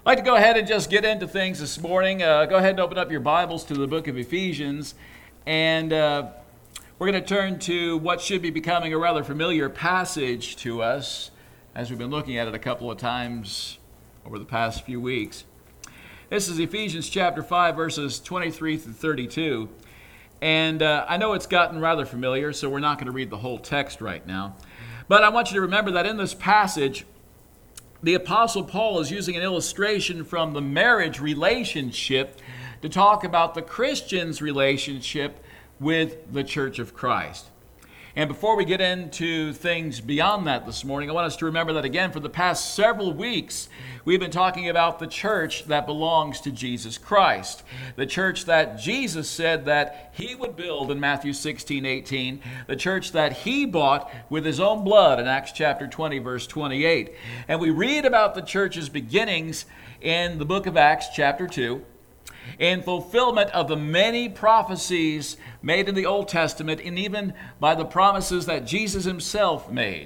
I'd like to go ahead and just get into things this morning. Go ahead and open up your Bibles to the book of Ephesians. And we're going to turn to what should be becoming a rather familiar passage to us as we've been looking at it a couple of times over the past few weeks. This is Ephesians chapter 5, verses 23 through 32. And I know it's gotten rather familiar, so we're not going to read the whole text right now. But I want you to remember that in this passage, the Apostle Paul is using an illustration from the marriage relationship to talk about the Christian's relationship with the Church of Christ. And before we get into things beyond that this morning, I want us to remember that again, for the past several weeks, we've been talking about the church that belongs to Jesus Christ. The church that Jesus said that he would build in Matthew 16:18. The church that he bought with his own blood in Acts chapter 20, verse 28. And we read about the church's beginnings in the book of Acts chapter 2. In fulfillment of the many prophecies made in the Old Testament, and even by the promises that Jesus himself made.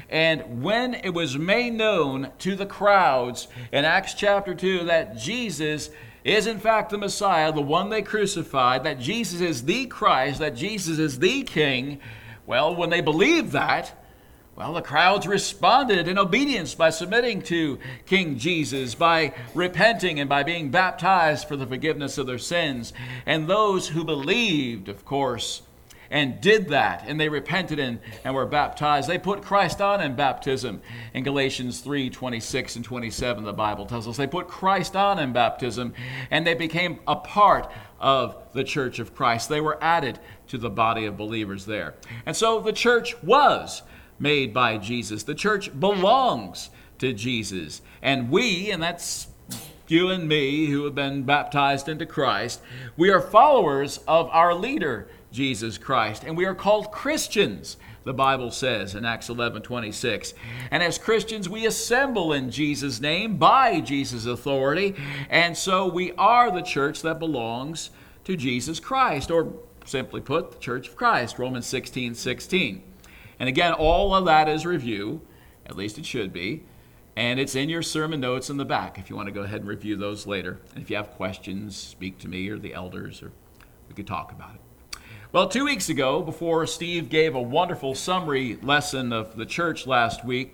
And when it was made known to the crowds in Acts chapter 2 that Jesus is in fact the Messiah, the one they crucified, that Jesus is the Christ, that Jesus is the King, well, when they believed that, well, the crowds responded in obedience by submitting to King Jesus, by repenting and by being baptized for the forgiveness of their sins. And those who believed, of course, and did that, and they repented and were baptized, they put Christ on in baptism. In Galatians 3:26 and 27, the Bible tells us they put Christ on in baptism, and they became a part of the church of Christ. They were added to the body of believers there. And so the church was made by Jesus. The church belongs to Jesus. And we, and that's you and me who have been baptized into Christ, we are followers of our leader, Jesus Christ. And we are called Christians, the Bible says in Acts 11:26. And as Christians, we assemble in Jesus' name by Jesus' authority. And so we are the church that belongs to Jesus Christ, or simply put, the church of Christ, Romans 16:16. And again, all of that is review, at least it should be, and it's in your sermon notes in the back if you want to go ahead and review those later. And if you have questions, speak to me or the elders, or we could talk about it. Well, 2 weeks ago, before Steve gave a wonderful summary lesson of the church last week,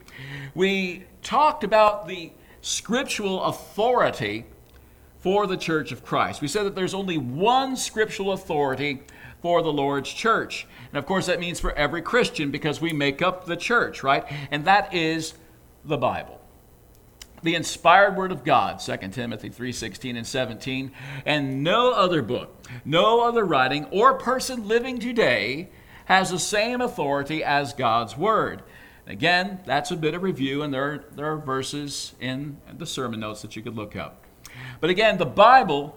we talked about the scriptural authority for the church of Christ. We said that there's only one scriptural authority for the Lord's church. And of course that means for every Christian, because we make up the church, right? And that is the Bible. The inspired word of God, 2 Timothy 3:16 and 17. And no other book, no other writing or person living today has the same authority as God's word. Again, that's a bit of review, and there are verses in the sermon notes that you could look up. But again, the Bible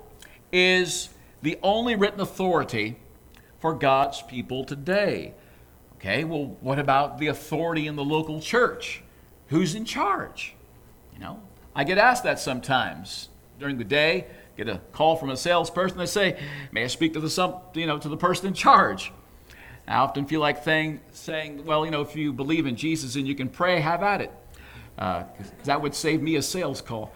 is the only written authority for God's people today. Okay, well, what about the authority in the local church? Who's in charge? You know, I get asked that sometimes during the day. Get a call from a salesperson. They say, "May I speak to the person in charge?" I often feel like saying, "Well, if you believe in Jesus and you can pray, have at it." 'Cause that would save me a sales call.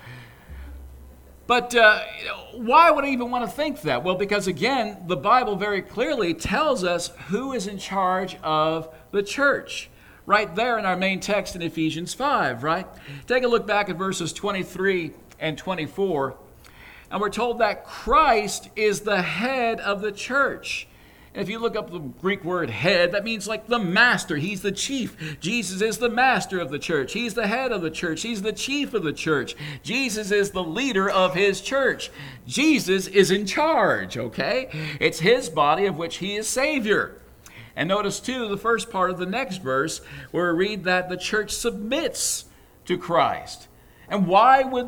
But why would I even want to think that? Well, because again, the Bible very clearly tells us who is in charge of the church. Right there in our main text in Ephesians 5, right? Take a look back at verses 23 and 24. And we're told that Christ is the head of the church. And if you look up the Greek word head, that means like the master. He's the chief. Jesus is the master of the church. He's the head of the church. He's the chief of the church. Jesus is the leader of his church. Jesus is in charge, okay? It's his body of which he is Savior. And notice too, the first part of the next verse, where we read that the church submits to Christ. And why would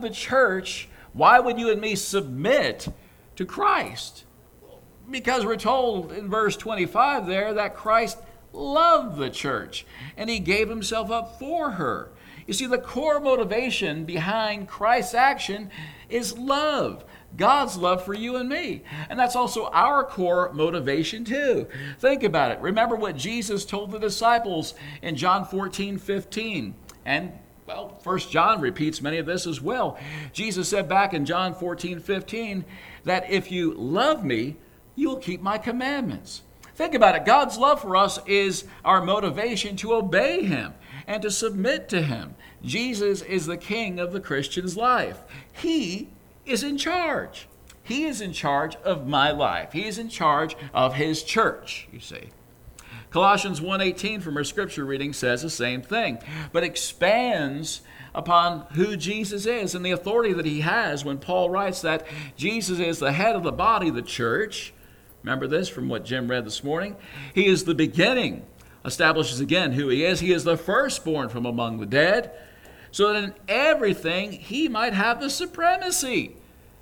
you and me submit to Christ? Because we're told in verse 25 there that Christ loved the church and he gave himself up for her. You see, the core motivation behind Christ's action is love. God's love for you and me. And that's also our core motivation too. Think about it. Remember what Jesus told the disciples in John 14:15. And Well, 1 John repeats many of this as well. Jesus said back in John 14:15 that if you love me, you'll keep my commandments. Think about it. God's love for us is our motivation to obey him and to submit to him. Jesus is the king of the Christian's life. He is in charge. He is in charge of my life. He is in charge of his church, you see. Colossians 1:18 from our scripture reading says the same thing, but expands upon who Jesus is and the authority that he has when Paul writes that Jesus is the head of the body, the church. Remember this from what Jim read this morning? He is the beginning, establishes again who he is. He is the firstborn from among the dead, so that in everything he might have the supremacy.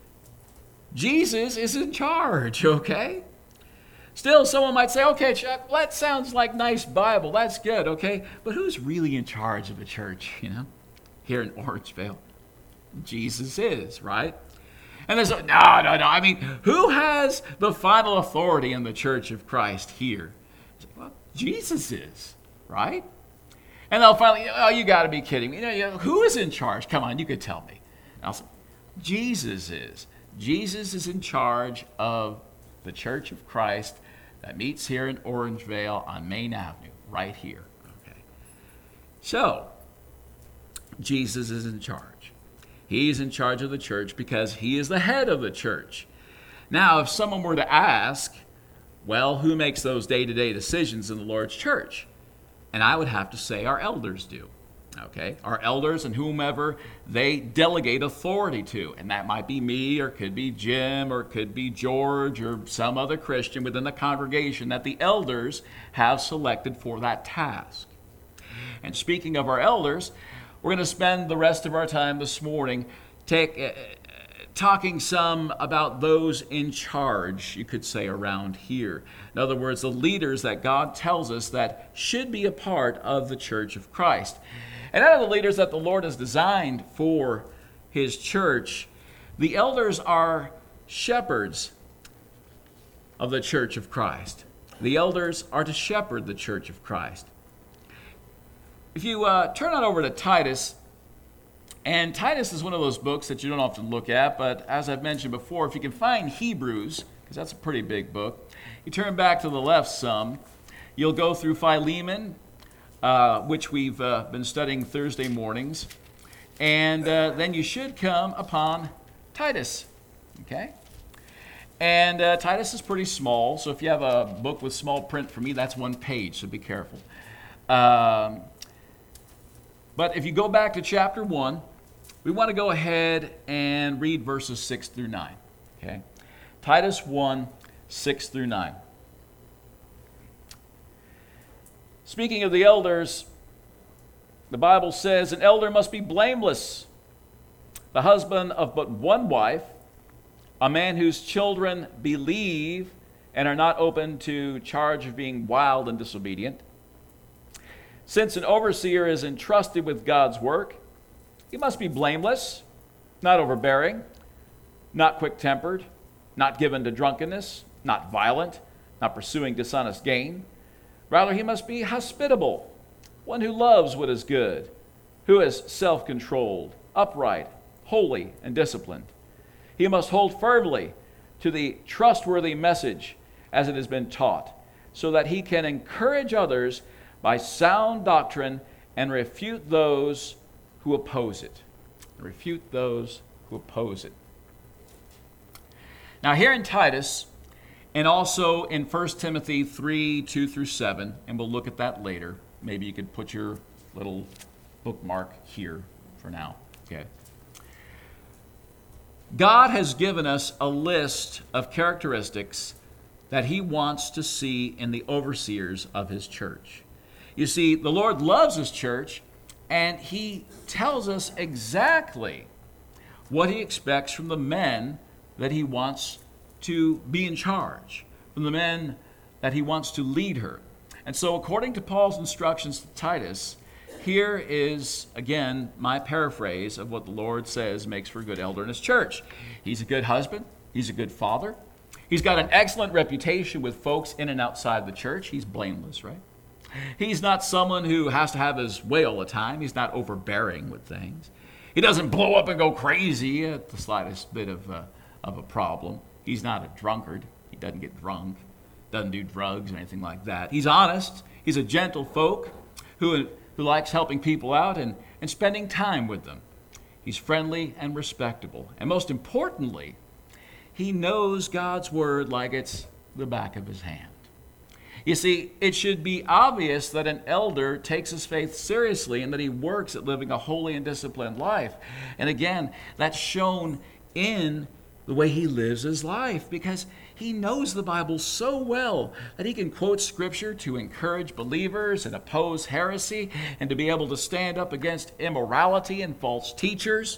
Jesus is in charge, okay? Still, someone might say, okay, Chuck, that sounds like nice Bible. That's good, okay? But who's really in charge of the church, here in Orangevale? Jesus is, right? And there's no. I mean, who has the final authority in the church of Christ here? Well, Jesus is, right? And they'll finally, oh, you got to be kidding me. Who is in charge? Come on, you could tell me. And I'll say, Jesus is. Jesus is in charge of the Church of Christ that meets here in Orangevale on Main Avenue, right here. Okay. So, Jesus is in charge. He's in charge of the church because he is the head of the church. Now, if someone were to ask, well, who makes those day-to-day decisions in the Lord's church? And I would have to say our elders do. Okay, our elders and whomever they delegate authority to. And that might be me, or could be Jim, or could be George, or some other Christian within the congregation that the elders have selected for that task. And speaking of our elders, we're going to spend the rest of our time this morning talking some about those in charge, you could say, around here. In other words, the leaders that God tells us that should be a part of the Church of Christ. And out of the leaders that the Lord has designed for his church, the elders are shepherds of the Church of Christ. The elders are to shepherd the Church of Christ. If you turn on over to Titus, and Titus is one of those books that you don't often look at, but as I've mentioned before, if you can find Hebrews, because that's a pretty big book, you turn back to the left some, you'll go through Philemon, which we've been studying Thursday mornings. And then you should come upon Titus, okay? And Titus is pretty small, so if you have a book with small print for me, that's one page, so be careful. But if you go back to chapter 1, we want to go ahead and read verses 6 through 9, okay? Titus 1, 6 through 9. Speaking of the elders, the Bible says, an elder must be blameless, the husband of but one wife, a man whose children believe and are not open to charge of being wild and disobedient. Since an overseer is entrusted with God's work, he must be blameless, not overbearing, not quick-tempered, not given to drunkenness, not violent, not pursuing dishonest gain. Rather, he must be hospitable, one who loves what is good, who is self-controlled, upright, holy, and disciplined. He must hold firmly to the trustworthy message as it has been taught, so that he can encourage others by sound doctrine and refute those who oppose it. Refute those who oppose it. Now, here in Titus, and also in 1 Timothy 3, 2 through 7, and we'll look at that later. Maybe you could put your little bookmark here for now. Okay. God has given us a list of characteristics that he wants to see in the overseers of his church. You see, the Lord loves his church, and he tells us exactly what he expects from the men that he wants to be in charge, from the men that he wants to lead her. And so according to Paul's instructions to Titus, here is, again, my paraphrase of what the Lord says makes for a good elder in his church. He's a good husband. He's a good father. He's got an excellent reputation with folks in and outside the church. He's blameless, right? He's not someone who has to have his way all the time. He's not overbearing with things. He doesn't blow up and go crazy at the slightest bit of a problem. He's not a drunkard. He doesn't get drunk, doesn't do drugs or anything like that. He's honest. He's a gentle folk who likes helping people out and spending time with them. He's friendly and respectable. And most importantly, he knows God's word like it's the back of his hand. You see, it should be obvious that an elder takes his faith seriously and that he works at living a holy and disciplined life. And again, that's shown in the way he lives his life, because he knows the Bible so well that he can quote Scripture to encourage believers and oppose heresy and to be able to stand up against immorality and false teachers.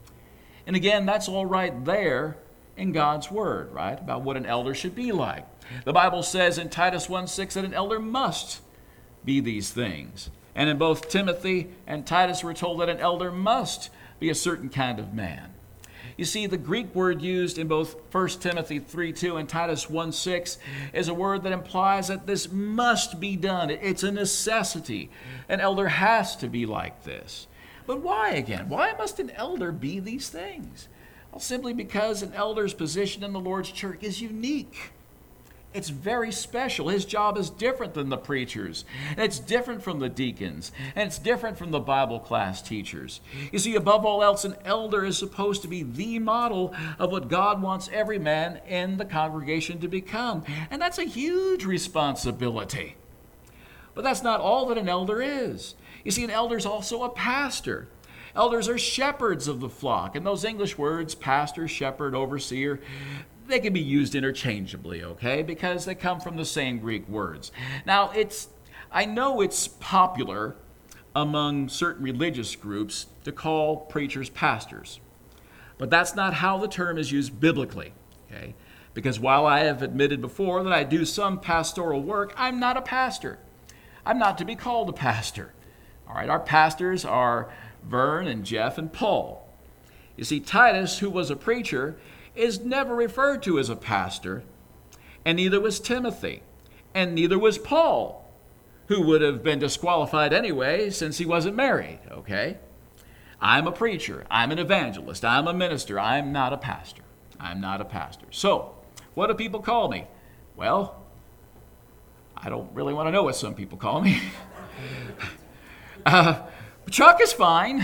And again, that's all right there in God's Word, right, about what an elder should be like. The Bible says in Titus 1:6 that an elder must be these things. And in both Timothy and Titus, we're told that an elder must be a certain kind of man. You see, the Greek word used in both 1 Timothy 3:2 and Titus 1:6 is a word that implies that this must be done. It's a necessity. An elder has to be like this. But why again? Why must an elder be these things? Well, simply because an elder's position in the Lord's church is unique. It's very special. His job is different than the preachers. And it's different from the deacons. And it's different from the Bible class teachers. You see, above all else, an elder is supposed to be the model of what God wants every man in the congregation to become. And that's a huge responsibility. But that's not all that an elder is. You see, an elder is also a pastor. Elders are shepherds of the flock. And those English words, pastor, shepherd, overseer, they can be used interchangeably, okay, because they come from the same Greek words. Now, I know it's popular among certain religious groups to call preachers pastors, but that's not how the term is used biblically, okay? Because while I have admitted before that I do some pastoral work, I'm not a pastor. I'm not to be called a pastor. All right, our pastors are Vern and Jeff and Paul. You see, Titus, who was a preacher, is never referred to as a pastor, and neither was Timothy, and neither was Paul, who would have been disqualified anyway since he wasn't married, okay? I'm a preacher, I'm an evangelist, I'm a minister, I'm not a pastor. I'm not a pastor. So, what do people call me? Well, I don't really want to know what some people call me. Chuck is fine.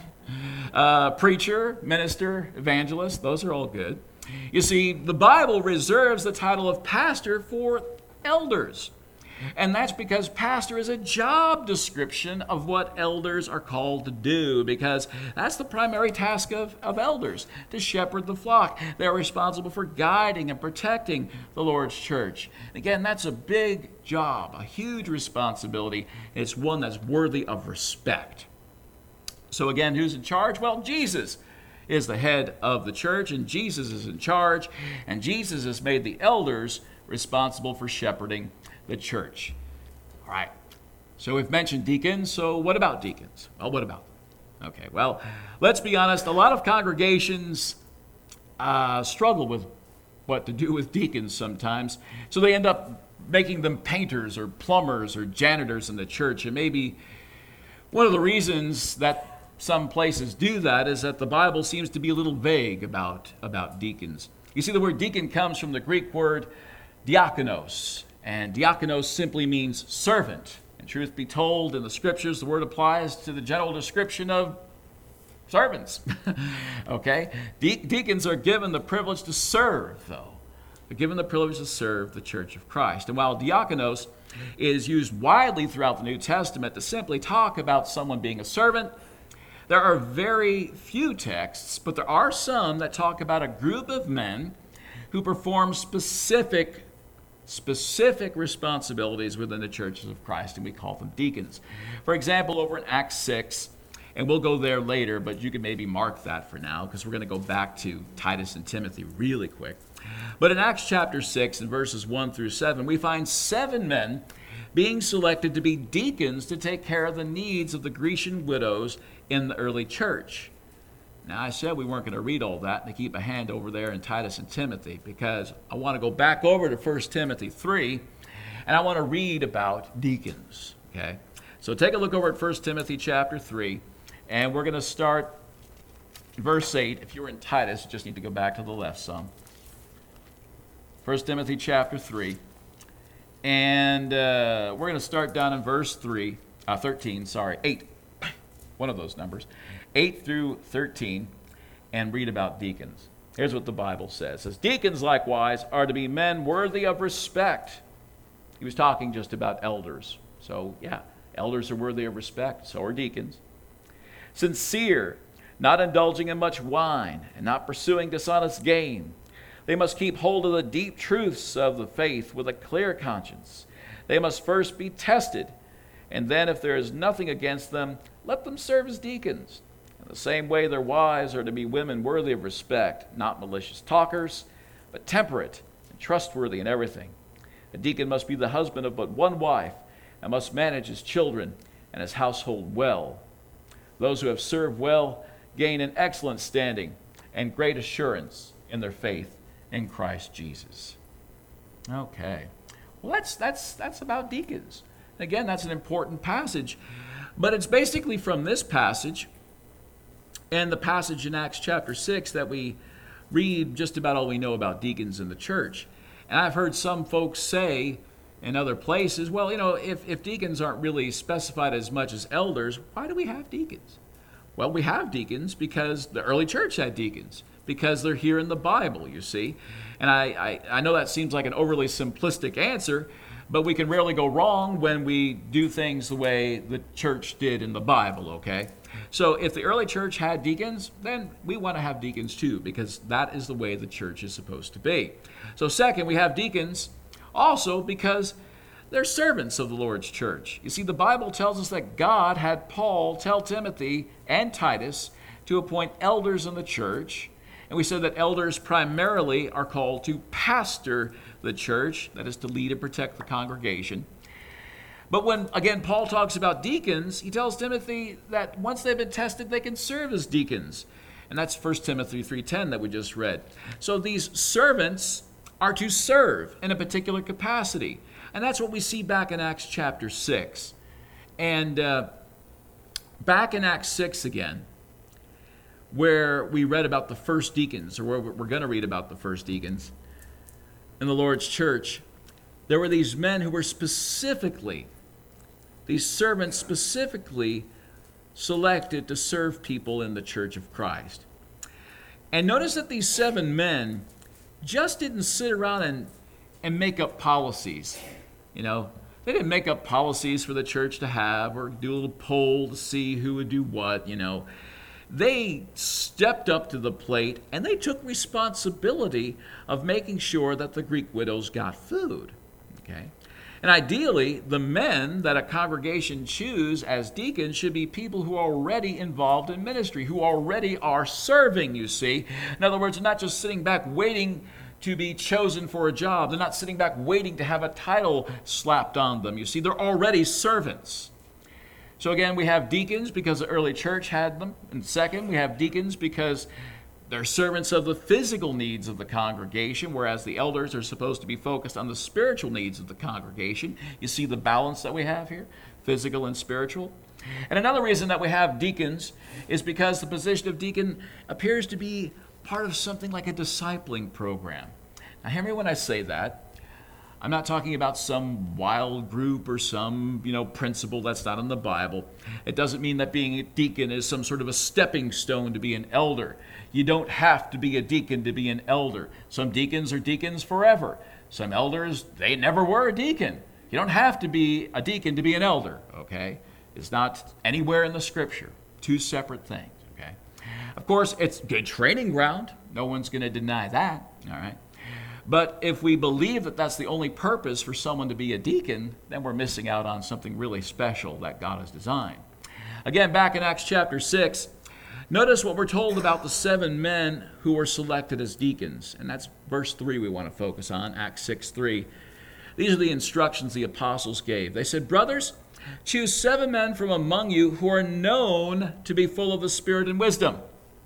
Preacher, minister, evangelist, those are all good. You see, the Bible reserves the title of pastor for elders. And that's because pastor is a job description of what elders are called to do, because that's the primary task of elders, to shepherd the flock. They're responsible for guiding and protecting the Lord's church. Again, that's a big job, a huge responsibility. It's one that's worthy of respect. So again, who's in charge? Well, Jesus is the head of the church, and Jesus is in charge, and Jesus has made the elders responsible for shepherding the church. All right, so we've mentioned deacons, so what about deacons? Well, what about them? Okay, well, let's be honest, a lot of congregations struggle with what to do with deacons sometimes, so they end up making them painters or plumbers or janitors in the church, and maybe one of the reasons that some places do that is that the Bible seems to be a little vague about deacons. You see, the word deacon comes from the Greek word diakonos, and diakonos simply means servant. And truth be told, in the scriptures, the word applies to the general description of servants. Okay? Deacons are given the privilege to serve, though. They're given the privilege to serve the church of Christ. And while diakonos is used widely throughout the New Testament to simply talk about someone being a servant, there are very few texts, but there are some that talk about a group of men who perform specific responsibilities within the churches of Christ, and we call them deacons. For example, over in Acts 6, and we'll go there later, but you can maybe mark that for now, because we're going to go back to Titus and Timothy really quick. But in Acts chapter 6, and verses 1 through 7, we find 7 men being selected to be deacons to take care of the needs of the Grecian widows in the early church. Now, I said we weren't going to read all that and to keep a hand over there in Titus and Timothy, because I want to go back over to 1 Timothy 3 And I want to read about deacons, okay? So take a look over at 1 Timothy chapter 3, and we're going to start verse 8. If you were in Titus, you just need to go back to the left some. 1 Timothy chapter 3. And we're going to start down in verse 8. One of those numbers. 8 through 13, and read about deacons. Here's what the Bible says. It says, deacons likewise are to be men worthy of respect. He was talking just about elders. So, yeah, elders are worthy of respect. So are deacons. Sincere, not indulging in much wine, and not pursuing dishonest gain. They must keep hold of the deep truths of the faith with a clear conscience. They must first be tested, and then if there is nothing against them, let them serve as deacons. In the same way, their wives are to be women worthy of respect, not malicious talkers, but temperate and trustworthy in everything. A deacon must be the husband of but one wife, and must manage his children and his household well. Those who have served well gain an excellent standing and great assurance in their faith in Christ Jesus. Okay. Well, that's about deacons. Again, that's an important passage. But it's basically from this passage and the passage in Acts chapter 6 that we read just about all we know about deacons in the church. And I've heard some folks say in other places, well, if deacons aren't really specified as much as elders, why do we have deacons? Well, we have deacons because the early church had deacons, because they're here in the Bible, you see. And I know that seems like an overly simplistic answer, but we can rarely go wrong when we do things the way the church did in the Bible, okay? So if the early church had deacons, then we want to have deacons too, because that is the way the church is supposed to be. So second, we have deacons also because they're servants of the Lord's church. You see, the Bible tells us that God had Paul tell Timothy and Titus to appoint elders in the church. And we said that elders primarily are called to pastor the church, that is to lead and protect the congregation. But when, again, Paul talks about deacons, he tells Timothy that once they've been tested, they can serve as deacons. And that's 1 Timothy 3:10 that we just read. So these servants are to serve in a particular capacity. And that's what we see back in Acts chapter 6. And back in Acts 6 again, where we read about the first deacons, or where we're going to read about the first deacons in the Lord's church, there were these men who were these servants specifically selected to serve people in the church of Christ. And notice that these 7 men just didn't sit around and make up policies. They didn't make up policies for the church to have or do a little poll to see who would do what, They stepped up to the plate and they took responsibility of making sure that the Greek widows got food. Okay? And ideally, the men that a congregation choose as deacons should be people who are already involved in ministry, who already are serving, you see. In other words, they're not just sitting back waiting to be chosen for a job. They're not sitting back waiting to have a title slapped on them. You see, they're already servants. So again, we have deacons because the early church had them. And second, we have deacons because they're servants of the physical needs of the congregation, whereas the elders are supposed to be focused on the spiritual needs of the congregation. You see the balance that we have here, physical and spiritual. And another reason that we have deacons is because the position of deacon appears to be part of something like a discipling program. Now, hear me when I say that. I'm not talking about some wild group or some, principle that's not in the Bible. It doesn't mean that being a deacon is some sort of a stepping stone to be an elder. You don't have to be a deacon to be an elder. Some deacons are deacons forever. Some elders, they never were a deacon. You don't have to be a deacon to be an elder, okay? It's not anywhere in the Scripture. 2 separate things, okay? Of course, it's good training ground. No one's going to deny that, all right? But if we believe that that's the only purpose for someone to be a deacon, then we're missing out on something really special that God has designed. Again, back in Acts chapter 6, notice what we're told about the 7 men who were selected as deacons. And that's verse 3 we want to focus on, Acts 6:3. These are the instructions the apostles gave. They said, "Brothers, choose 7 men from among you who are known to be full of the Spirit and wisdom.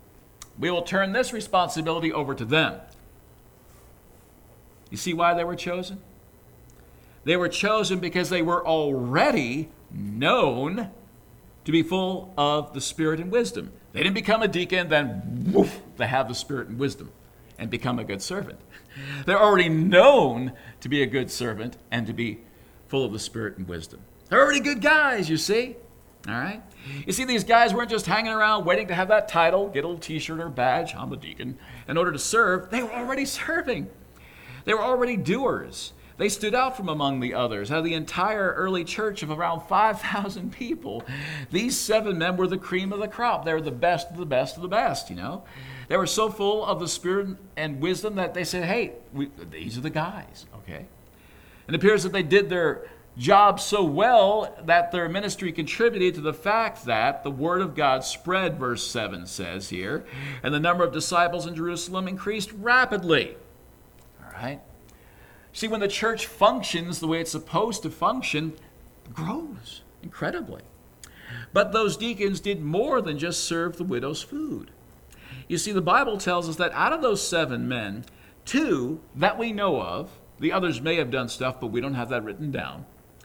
We will turn this responsibility over to them." You see why they were chosen? They were chosen because they were already known to be full of the Spirit and wisdom. They didn't become a deacon, then woof, they have the Spirit and wisdom and become a good servant. They're already known to be a good servant and to be full of the Spirit and wisdom. They're already good guys, you see. All right? You see, these guys weren't just hanging around waiting to have that title, get a little t-shirt or badge, I'm a deacon, in order to serve. They were already serving. They were already doers. They stood out from among the others. Out of the entire early church of around 5,000 people, these 7 men were the cream of the crop. They were the best of the best of the best, you know. They were so full of the Spirit and wisdom that they said, hey, these are the guys, okay? And it appears that they did their job so well that their ministry contributed to the fact that the word of God spread, verse 7 says here, and the number of disciples in Jerusalem increased rapidly. All right? See, when the church functions the way it's supposed to function, it grows incredibly. But those deacons did more than just serve the widow's food. You see, the Bible tells us that out of those 7 men, 2 that we know of, the others may have done stuff, but we don't have that written down.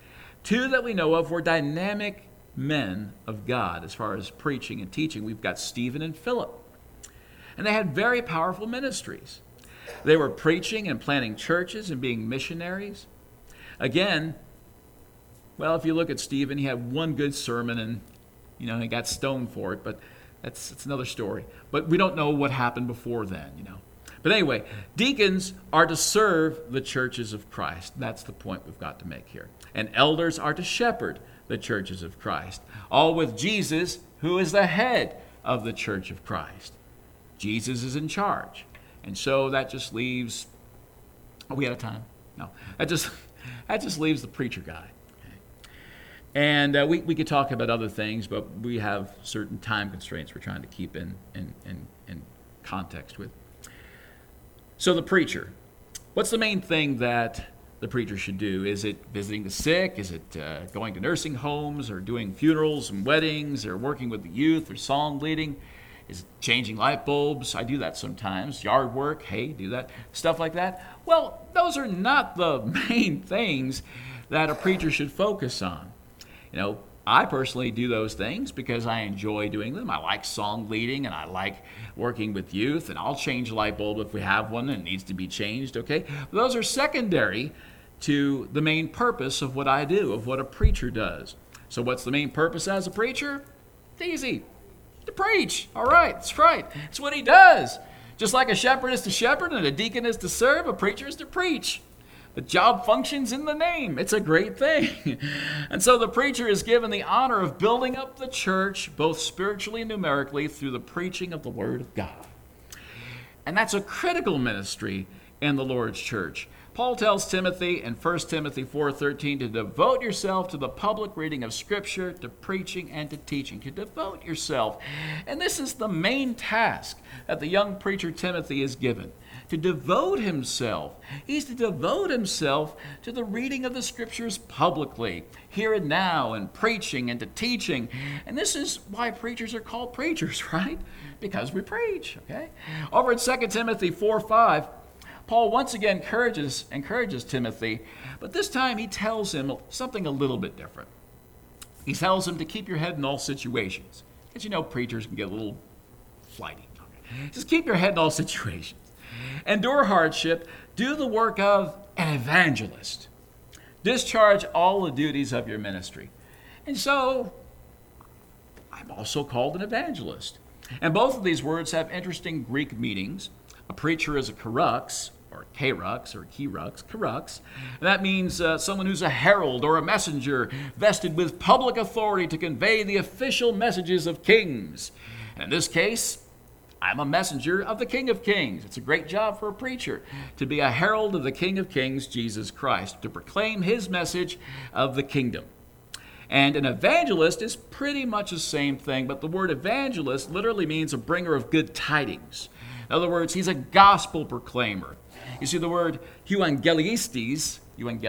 2 that we know of were dynamic men of God as far as preaching and teaching. We've got Stephen and Philip. And they had very powerful ministries. They were preaching and planting churches and being missionaries. Again, well, if you look at Stephen, he had one good sermon and, he got stoned for it, but that's another story. But we don't know what happened before then, But anyway, deacons are to serve the churches of Christ. That's the point we've got to make here. And elders are to shepherd the churches of Christ, all with Jesus, who is the head of the church of Christ. Jesus is in charge. And so that just leaves, are we out of time? No. That just leaves the preacher guy. Okay. And we could talk about other things, but we have certain time constraints we're trying to keep in context with. So the preacher, what's the main thing that the preacher should do? Is it visiting the sick? Is it going to nursing homes or doing funerals and weddings or working with the youth or song leading? Is it changing light bulbs? I do that sometimes. Yard work, hey, do that. Stuff like that. Well, those are not the main things that a preacher should focus on. I personally do those things because I enjoy doing them. I like song leading and I like working with youth, and I'll change a light bulb if we have one and it needs to be changed, okay? But those are secondary to the main purpose of what I do, of what a preacher does. So what's the main purpose as a preacher? It's easy. To preach. All right, that's right. That's what he does. Just like a shepherd is to shepherd and a deacon is to serve, a preacher is to preach. The job functions in the name. It's a great thing. And so the preacher is given the honor of building up the church, both spiritually and numerically, through the preaching of the Word of God. And that's a critical ministry in the Lord's church. Paul tells Timothy in 1 Timothy 4:13 to devote yourself to the public reading of Scripture, to preaching, and to teaching. To devote yourself. And this is the main task that the young preacher Timothy is given. To devote himself. He's to devote himself to the reading of the Scriptures publicly, here and now, and preaching and to teaching. And this is why preachers are called preachers, right? Because we preach, okay? Over in 2 Timothy 4:5, Paul once again encourages Timothy, but this time he tells him something a little bit different. He tells him to keep your head in all situations. Because preachers can get a little flighty. Okay? Just keep your head in all situations. Endure hardship. Do the work of an evangelist. Discharge all the duties of your ministry. And so, I'm also called an evangelist. And both of these words have interesting Greek meanings. A preacher is a kerux, or kerux, or kerux. And that means someone who's a herald or a messenger vested with public authority to convey the official messages of kings. And in this case, I'm a messenger of the King of Kings. It's a great job for a preacher to be a herald of the King of Kings, Jesus Christ, to proclaim his message of the kingdom. And an evangelist is pretty much the same thing, but the word evangelist literally means a bringer of good tidings. In other words, he's a gospel proclaimer. You see, the word euangeliestes,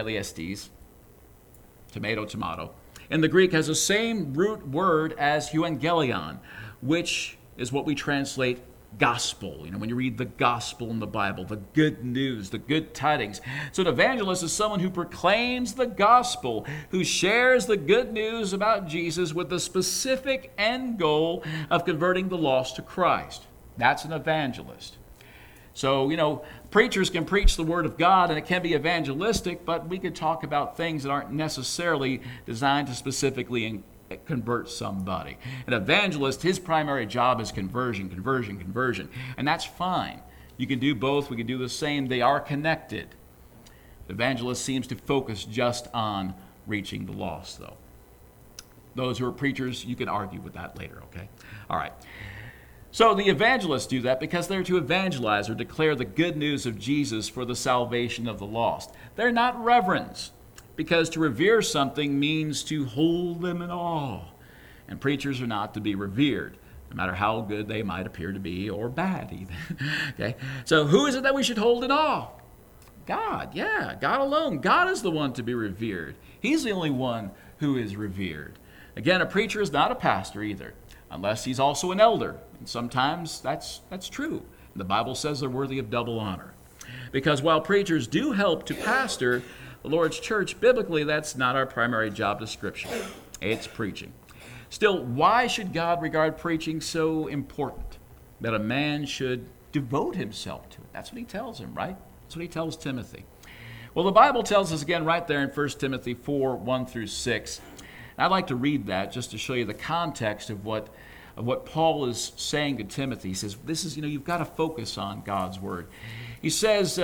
tomato, in the Greek has the same root word as euangelion, which is what we translate gospel. When you read the gospel in the Bible, the good news, the good tidings. So an evangelist is someone who proclaims the gospel, who shares the good news about Jesus with the specific end goal of converting the lost to Christ. That's an evangelist. So, preachers can preach the word of God and it can be evangelistic, but we could talk about things that aren't necessarily designed to specifically convert somebody. An evangelist, his primary job is conversion. And that's fine. You can do both. We can do the same. They are connected. The evangelist seems to focus just on reaching the lost, though. Those who are preachers, you can argue with that later, okay? All right. So the evangelists do that because they're to evangelize or declare the good news of Jesus for the salvation of the lost. They're not reverends, because to revere something means to hold them in awe. And preachers are not to be revered, no matter how good they might appear to be, or bad even. Okay? So who is it that we should hold in awe? God, yeah, God alone. God is the one to be revered. He's the only one who is revered. Again, a preacher is not a pastor either, unless he's also an elder. And sometimes that's true. The Bible says they're worthy of double honor. Because while preachers do help to pastor the Lord's church, biblically, that's not our primary job description. It's preaching. Still, why should God regard preaching so important that a man should devote himself to it? That's what he tells him, right? That's what he tells Timothy. Well, the Bible tells us again right there in 1 Timothy 4, 1 through 6. And I'd like to read that just to show you the context of what Paul is saying to Timothy. He says, this is, you've got to focus on God's word. He says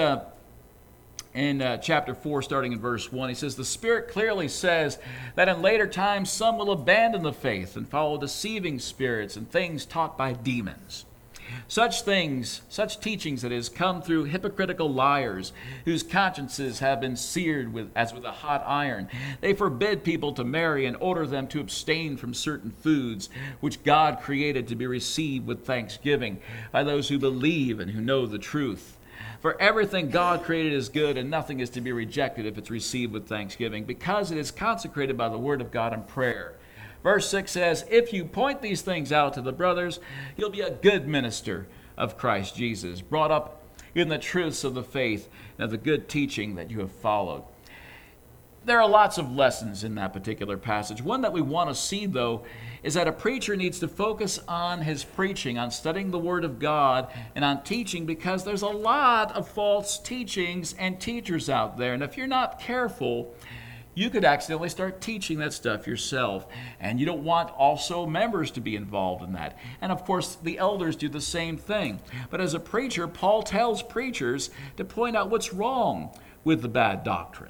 in chapter 4, starting in verse 1, he says, the Spirit clearly says that in later times some will abandon the faith and follow deceiving spirits and things taught by demons. Such teachings, that is, come through hypocritical liars whose consciences have been seared as with a hot iron. They forbid people to marry and order them to abstain from certain foods which God created to be received with thanksgiving by those who believe and who know the truth. For everything God created is good, and nothing is to be rejected if it's received with thanksgiving, because it is consecrated by the word of God and prayer. Verse 6 says, if you point these things out to the brothers, you'll be a good minister of Christ Jesus, brought up in the truths of the faith and of the good teaching that you have followed. There are lots of lessons in that particular passage. One that we want to see, though, is that a preacher needs to focus on his preaching, on studying the Word of God, and on teaching, because there's a lot of false teachings and teachers out there. And if you're not careful, you could accidentally start teaching that stuff yourself. And you don't want also members to be involved in that. And of course, the elders do the same thing. But as a preacher, Paul tells preachers to point out what's wrong with the bad doctrine.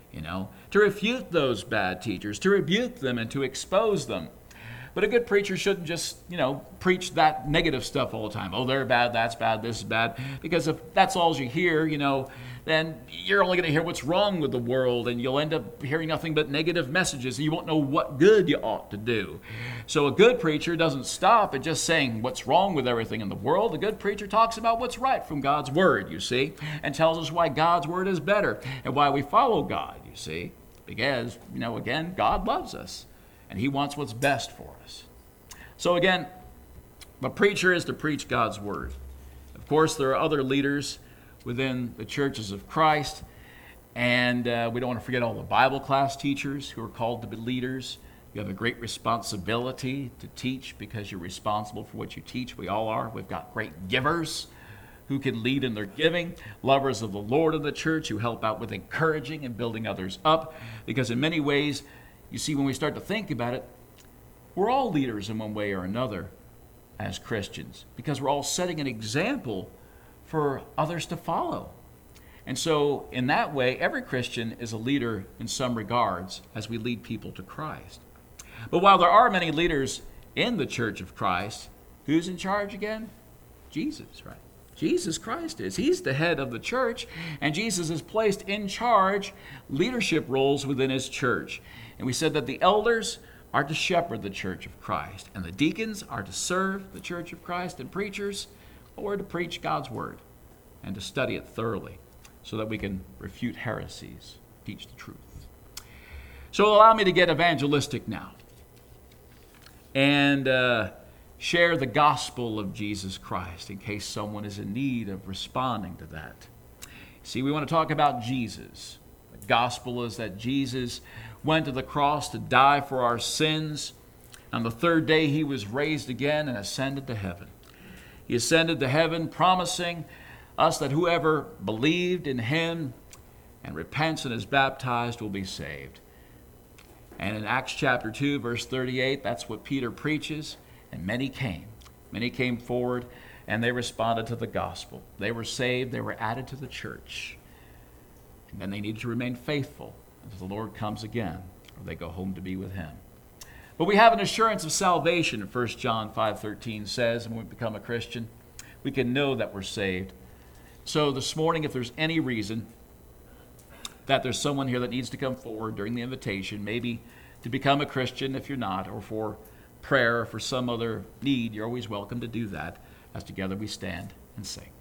To refute those bad teachers, to rebuke them and to expose them. But a good preacher shouldn't just, preach that negative stuff all the time. Oh, they're bad, that's bad, this is bad. Because if that's all you hear, then you're only going to hear what's wrong with the world, and you'll end up hearing nothing but negative messages, and you won't know what good you ought to do. So a good preacher doesn't stop at just saying what's wrong with everything in the world. A good preacher talks about what's right from God's word, you see, and tells us why God's word is better and why we follow God, you see. Because, again, God loves us, and he wants what's best for us. So again, the preacher is to preach God's word. Of course, there are other leaders within the churches of Christ, and we don't want to forget all the Bible class teachers who are called to be leaders. You have a great responsibility to teach because you're responsible for what you teach. We all are. We've got great givers who can lead in their giving, lovers of the Lord in the church who help out with encouraging and building others up, because in many ways, you see, when we start to think about it, we're all leaders in one way or another as Christians, because we're all setting an example for others to follow. And so in that way, every Christian is a leader in some regards as we lead people to Christ. But while there are many leaders in the church of Christ, who's in charge again? Jesus, right? Jesus Christ is. He's the head of the church, and Jesus has placed in charge leadership roles within his church. And we said that the elders are to shepherd the church of Christ, and the deacons are to serve the church of Christ, and preachers are to preach God's word and to study it thoroughly so that we can refute heresies, teach the truth. So allow me to get evangelistic now and share the gospel of Jesus Christ in case someone is in need of responding to that. See, we want to talk about Jesus. The gospel is that Jesus went to the cross to die for our sins. On the third day, he was raised again and ascended to heaven. He ascended to heaven, promising us that whoever believed in him and repents and is baptized will be saved. And in Acts chapter 2, verse 38, that's what Peter preaches. And many came. Many came forward, and they responded to the gospel. They were saved. They were added to the church. And then they needed to remain faithful until the Lord comes again, or they go home to be with him. But we have an assurance of salvation. 1 John 5:13 says, when we become a Christian, we can know that we're saved. So this morning, if there's any reason that there's someone here that needs to come forward during the invitation, maybe to become a Christian if you're not, or for prayer or for some other need, you're always welcome to do that as together we stand and sing.